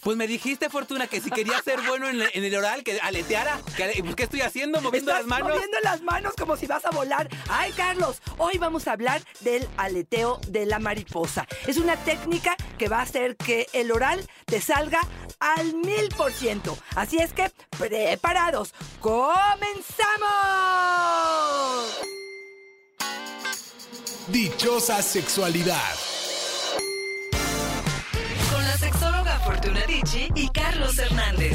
Pues me dijiste, Fortuna, que si quería ser bueno en el oral, que aleteara. Pues, ¿qué estoy haciendo? ¿Moviendo las manos? Moviendo las manos como si vas a volar. Ay, Carlos, hoy vamos a hablar del aleteo de la mariposa. Es una técnica que va a hacer que el oral te salga al 1000%. Así es que, preparados, ¡comenzamos! Dichosa sexualidad. Con la sexóloga Fortuna Dicci y Carlos Hernández.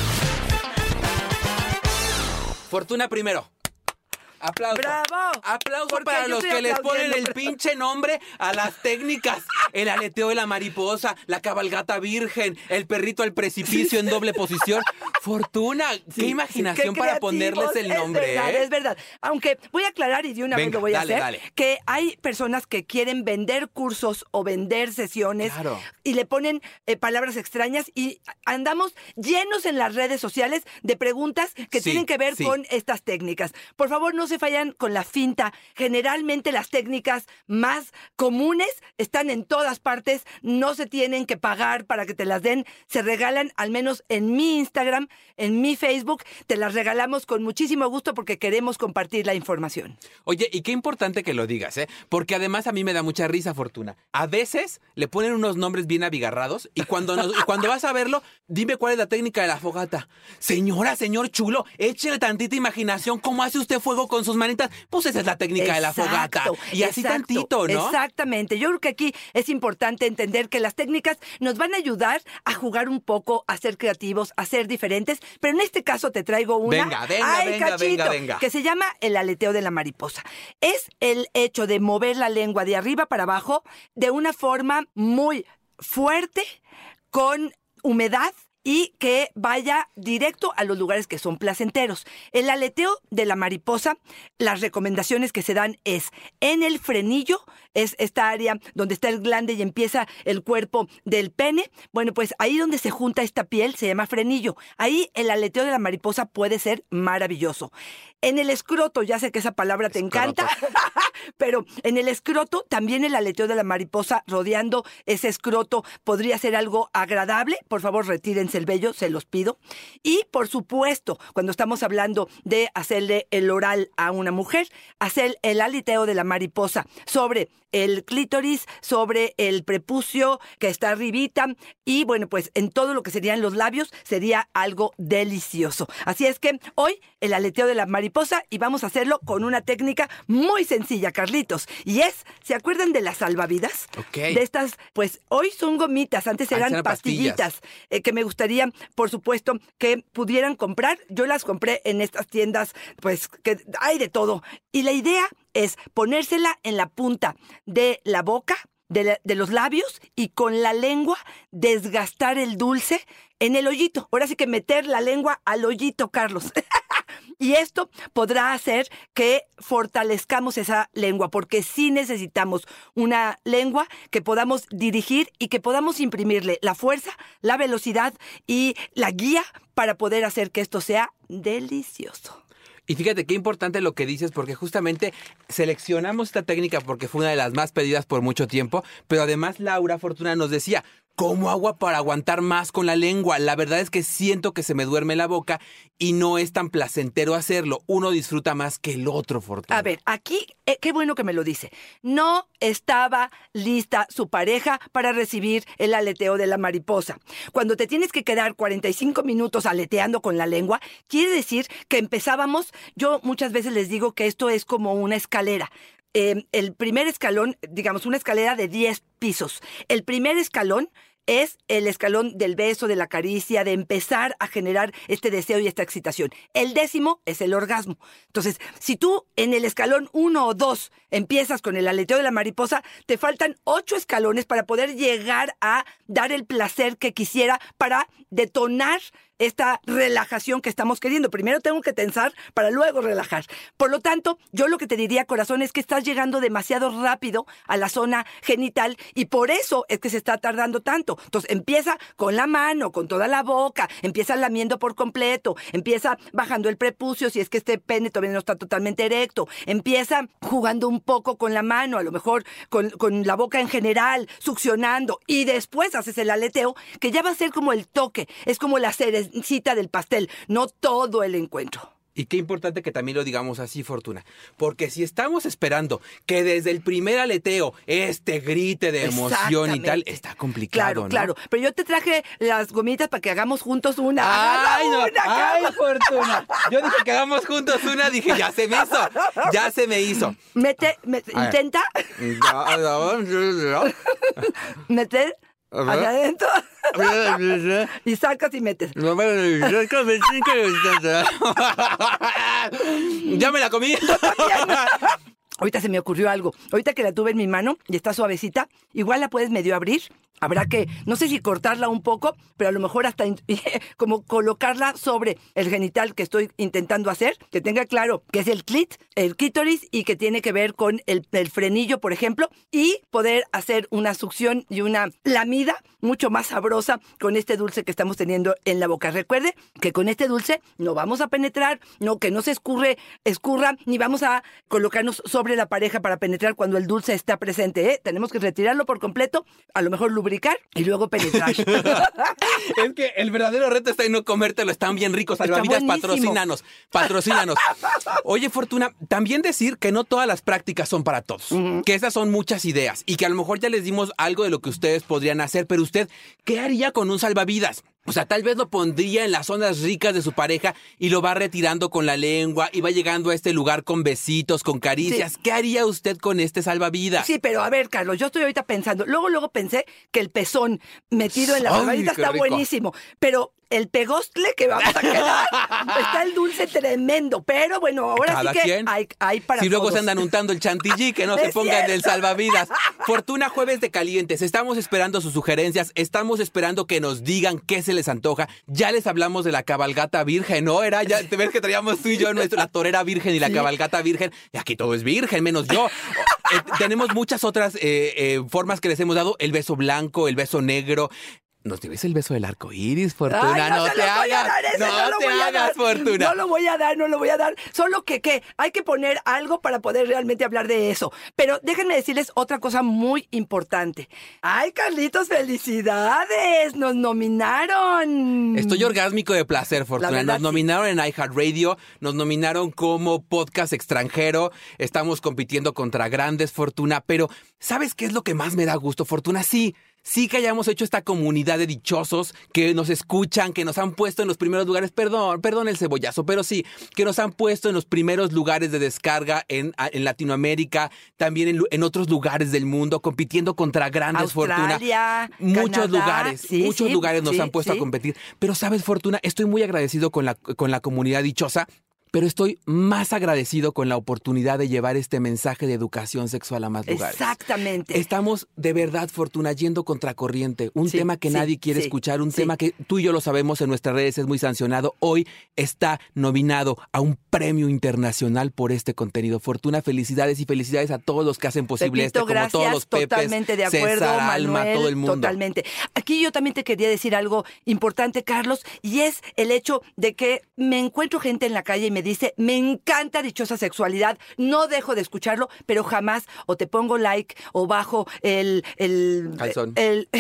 Fortuna primero. Aplauso. ¡Bravo! Aplauso Porque para yo los estoy que les ponen aplaudiendo. el pinche nombre a las técnicas. El aleteo de la mariposa, la cabalgata virgen, el perrito al precipicio en doble posición. Fortuna, qué imaginación qué para creativos, ponerles el nombre, es verdad, ¿eh? Es verdad. Aunque voy a aclarar y de una vez Venga, lo voy a dale, hacer, dale. que hay personas que quieren vender cursos o vender sesiones Claro. y le ponen palabras extrañas y andamos llenos en las redes sociales de preguntas que Sí, tienen que ver sí. con estas técnicas. Por favor, no se fallan con la finta. Generalmente las técnicas más comunes están en todas partes, no se tienen que pagar para que te las den, se regalan, al menos en mi Instagram, en mi Facebook, te las regalamos con muchísimo gusto porque queremos compartir la información. Oye, y qué importante que lo digas, ¿eh? Porque además a mí me da mucha risa, Fortuna. A veces le ponen unos nombres bien abigarrados y cuando vas a verlo, dime cuál es la técnica de la fogata. Señora, señor chulo, échele tantita imaginación. ¿Cómo hace usted fuego con sus manitas? Pues esa es la técnica de la fogata. Y así Exacto, tantito, ¿no? Exactamente. Yo creo que aquí es importante entender que las técnicas nos van a ayudar a jugar un poco, a ser creativos, a ser diferentes, pero en este caso te traigo una... Venga. Que se llama el aleteo de la mariposa. Es el hecho de mover la lengua de arriba para abajo de una forma muy fuerte, con humedad, y que vaya directo a los lugares que son placenteros. El aleteo de la mariposa, las recomendaciones que se dan es en el frenillo, es esta área donde está el glande y empieza el cuerpo del pene. Bueno, pues ahí donde se junta esta piel se llama frenillo. Ahí el aleteo de la mariposa puede ser maravilloso. En el escroto, ya sé que esa palabra te encanta, pero en el escroto también el aleteo de la mariposa rodeando ese escroto podría ser algo agradable. Por favor, retírense el vello, se los pido. Y, por supuesto, cuando estamos hablando de hacerle el oral a una mujer, hacer el aleteo de la mariposa sobre el clítoris, sobre el prepucio que está arribita y, bueno, pues en todo lo que serían los labios sería algo delicioso. Así es que hoy el aleteo de la mariposa y vamos a hacerlo con una técnica muy sencilla, Carlitos. Y es, ¿se acuerdan de las salvavidas? Ok. De estas, pues hoy son gomitas, antes eran eran pastillitas, que me gustaría, por supuesto, que pudieran comprar. Yo las compré en estas tiendas, pues que hay de todo. Y la idea es ponérsela en la punta de la boca, de los labios, y con la lengua desgastar el dulce en el hoyito. Ahora sí que meter la lengua al hoyito, Carlos. Y esto podrá hacer que fortalezcamos esa lengua, porque sí necesitamos una lengua que podamos dirigir y que podamos imprimirle la fuerza, la velocidad y la guía para poder hacer que esto sea delicioso. Y fíjate qué importante lo que dices, porque justamente seleccionamos esta técnica porque fue una de las más pedidas por mucho tiempo, pero además Laura Fortuna nos decía, ¿cómo agua para aguantar más con la lengua? La verdad es que siento que se me duerme la boca y no es tan placentero hacerlo. Uno disfruta más que el otro, Fortuna. A ver, aquí, qué bueno que me lo dice. No estaba lista su pareja para recibir el aleteo de la mariposa. Cuando te tienes que quedar 45 minutos aleteando con la lengua, quiere decir que empezábamos, yo muchas veces les digo que esto es como una escalera. El primer escalón, digamos, una escalera de 10 pisos. El primer escalón es el escalón del beso, de la caricia, de empezar a generar este deseo y esta excitación. El 10º es el orgasmo. Entonces, si tú en el escalón 1 o 2 empiezas con el aleteo de la mariposa, te faltan 8 escalones para poder llegar a dar el placer que quisiera para detonar esta relajación que estamos queriendo. Primero tengo que tensar para luego relajar. Por lo tanto, yo lo que te diría, corazón, es que estás llegando demasiado rápido a la zona genital y por eso es que se está tardando tanto. Entonces, empieza con la mano, con toda la boca, empieza lamiendo por completo, empieza bajando el prepucio si es que este pene todavía no está totalmente erecto, empieza jugando un poco con la mano, a lo mejor con la boca en general, succionando, y después haces el aleteo, que ya va a ser como el toque, es como la cerecita del pastel, no todo el encuentro. Y qué importante que también lo digamos así, Fortuna. Porque si estamos esperando que desde el primer aleteo grite de emoción y tal, está complicado, Claro, ¿no? claro. Pero yo te traje las gomitas para que hagamos juntos una. ¡Ay, no! Una, ¡Ay, Fortuna! Yo dije que hagamos juntos una, dije, ya se me hizo. Ya se me hizo. Intenta meter hacia adentro y sacas y metes. Ya me la comí. Ahorita se me ocurrió algo. Ahorita que la tuve en mi mano y está suavecita, igual la puedes medio abrir. Habrá que, no sé si cortarla un poco, pero a lo mejor hasta como colocarla sobre el genital que estoy intentando hacer, que tenga claro que es el clítoris y que tiene que ver con el frenillo, por ejemplo, y poder hacer una succión y una lamida mucho más sabrosa con este dulce que estamos teniendo en la boca. Recuerde que con este dulce no vamos a penetrar, no, que no se escurra, ni vamos a colocarnos sobre la pareja para penetrar cuando el dulce está presente, ¿eh? Tenemos que retirarlo por completo, a lo mejor lubricar y luego penetrar. Es que el verdadero reto está en no comértelo, están bien ricos. Salvavidas, patrocínanos. Oye, Fortuna, también decir que no todas las prácticas son para todos, que esas son muchas ideas y que a lo mejor ya les dimos algo de lo que ustedes podrían hacer, pero usted, ¿qué haría con un salvavidas? O sea, tal vez lo pondría en las zonas ricas de su pareja y lo va retirando con la lengua y va llegando a este lugar con besitos, con caricias. Sí. ¿Qué haría usted con este salvavidas? Sí, pero a ver, Carlos, yo estoy ahorita pensando. Luego pensé que el pezón metido en la salvavidas está buenísimo, pero el pegostle que vamos a quedar, está el dulce tremendo, pero bueno, ahora cada sí que quien. Hay para si luego todos. se andan untando el chantilly, que no se pongan del salvavidas. Fortuna, jueves de calientes, estamos esperando sus sugerencias, estamos esperando que nos digan qué se les antoja. Ya les hablamos de la cabalgata virgen, ¿no? Ya te ves que traíamos tú y yo la torera virgen y la cabalgata virgen, y aquí todo es virgen, menos yo. Tenemos muchas otras formas que les hemos dado, el beso blanco, el beso negro. ¿Nos debes el beso del arco iris, Fortuna? Ay, no te hagas, Fortuna. No lo voy a dar. Solo que hay que poner algo para poder realmente hablar de eso. Pero déjenme decirles otra cosa muy importante. ¡Ay, Carlitos, felicidades! ¡Nos nominaron! Estoy orgásmico de placer, Fortuna. Nos nominaron en iHeartRadio, nos nominaron como podcast extranjero. Estamos compitiendo contra grandes, Fortuna. Pero, ¿sabes qué es lo que más me da gusto, Fortuna? Sí que hayamos hecho esta comunidad de dichosos que nos escuchan, que nos han puesto en los primeros lugares, perdón el cebollazo, pero sí, que nos han puesto en los primeros lugares de descarga en Latinoamérica, también en otros lugares del mundo, compitiendo contra grandes, Australia, Fortuna. Muchos Canadá, lugares nos han puesto a competir. Pero sabes, Fortuna, estoy muy agradecido con la comunidad dichosa. Pero estoy más agradecido con la oportunidad de llevar este mensaje de educación sexual a más lugares. Exactamente. Estamos de verdad, Fortuna, yendo contracorriente. Un tema que nadie quiere escuchar, un tema que tú y yo lo sabemos en nuestras redes, es muy sancionado. Hoy está nominado a un premio internacional por este contenido. Fortuna, felicidades y felicidades a todos los que hacen posible Pepito, como gracias, todos los Pepes, totalmente de acuerdo, César, Manuel, Alma, todo el mundo. Totalmente. Aquí yo también te quería decir algo importante, Carlos, y es el hecho de que me encuentro gente en la calle y me dice, me encanta Dichosa Sexualidad, no dejo de escucharlo, pero jamás o te pongo like o bajo el calzón.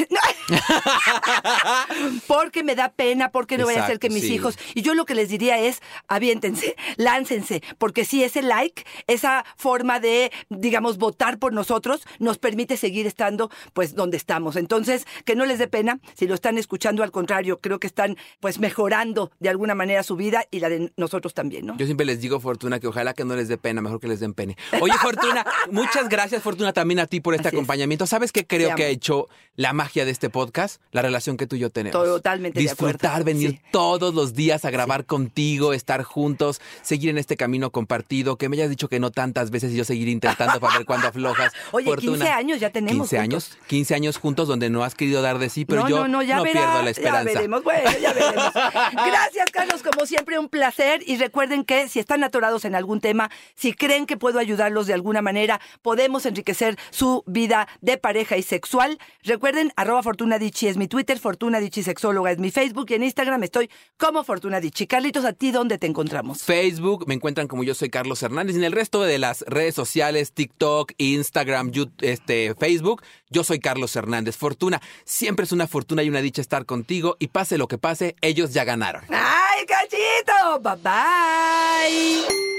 Porque me da pena, porque no voy a hacer que mis sí. hijos. Y yo lo que les diría es, aviéntense, láncense, porque si ese like, esa forma de, digamos, votar por nosotros, nos permite seguir estando, pues, donde estamos. Entonces, que no les dé pena, si lo están escuchando, al contrario, creo que están, pues, mejorando de alguna manera su vida y la de nosotros también, ¿no? ¿no? Yo siempre les digo, Fortuna, que ojalá que no les dé pena, mejor que les den pene. Oye, Fortuna, muchas gracias, Fortuna, también a ti por este Así es. acompañamiento. ¿Sabes qué creo que ha hecho la magia de este podcast? La relación que tú y yo tenemos. Totalmente de acuerdo. Disfrutar, venir Sí. todos los días a grabar contigo, estar juntos, seguir en este camino compartido, que me hayas dicho que no tantas veces y yo seguir intentando para ver cuándo aflojas. Oye, Fortuna, 15 años ya tenemos 15 años juntos donde no has querido dar de sí, pero no, yo no, ya no verá, pierdo la esperanza. Ya veremos, bueno, ya veremos. Gracias, Carlos, como siempre, un placer. Y recuerden que si están atorados en algún tema, si creen que puedo ayudarlos de alguna manera, podemos enriquecer su vida de pareja y sexual. Recuerden, @FortunaDichi es mi Twitter, FortunaDichi Sexóloga es mi Facebook, y en Instagram estoy como FortunaDichi. Carlitos, ¿a ti dónde te encontramos? Facebook, me encuentran como yo soy Carlos Hernández. Y en el resto de las redes sociales, TikTok, Instagram, YouTube, Facebook, yo soy Carlos Hernández. Fortuna, siempre es una fortuna y una dicha estar contigo. Y pase lo que pase, ellos ya ganaron. ¡Ay, cachito! ¡Bye, bye!